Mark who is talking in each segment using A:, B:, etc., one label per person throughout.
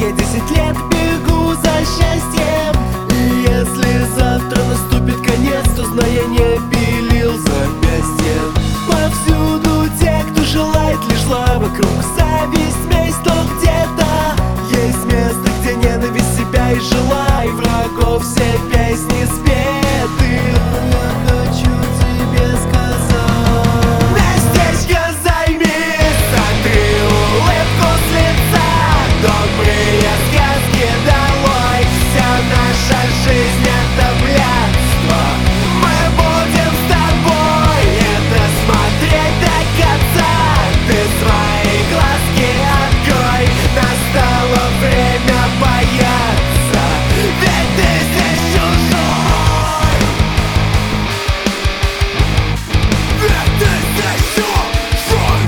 A: Я 10 лет бегу за счастьем, и если завтра наступит конец, то знай, я не пилил запястье. Повсюду те, кто желает лишь зла, вокруг зависть, месть, но где-то есть место, где ненависть себя изжила, и врагов все песни спеты. Я хочу тебе сказать: местечко займи, сотри улыбку с лица, добрые сказки долой, вся наша жизнь это блядство. Мы будем с тобой это смотреть до конца. Ты свои глазки открой, настало время бояться, ведь ты здесь чужой. Ведь ты здесь чужой.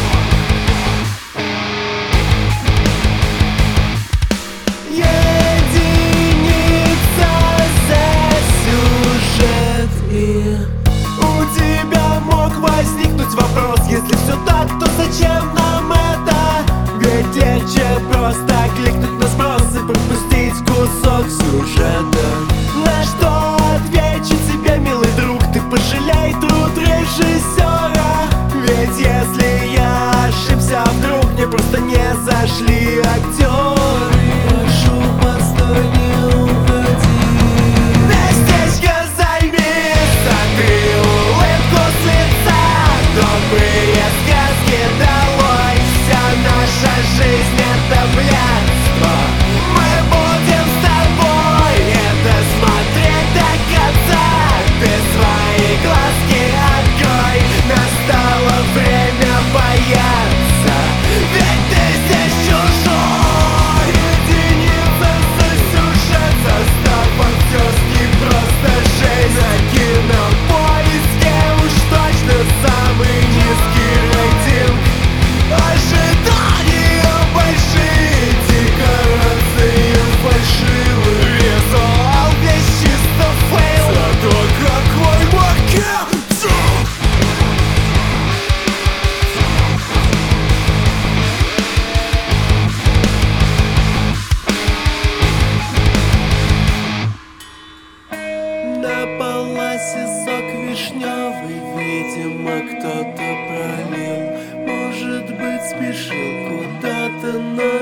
A: Единица за сюжет, и у тебя мог возникнуть вопрос: если все так, то зачем нам это? Ведь легче просто кликнуть на сброс и пропустить кусок сюжета. На что отвечу тебе, милый друг, ты пожалей труд режиссера. Ведь если я ошибся вдруг, мне просто не зашли актеры. Прошу, постой, не уходи. Местечко займи, сотри улыбку с лица, добрые сказки долой, вся наша жизнь это блядство. Мы будем с тобой это смотреть до конца. Ты свои глазки открой, настало время бояться, ведь ты здесь чужой. Единица за сюжет, состав актерский, просто жизнь. На Кинопоиске уж точно самый низкий рейтинг. Ожидания большие, декорации фальшивые, визуал весь чисто фейл, зато какой макет! На паласе сок вишневый, видимо, кто-то пролил. Может быть, спешил куда-то, но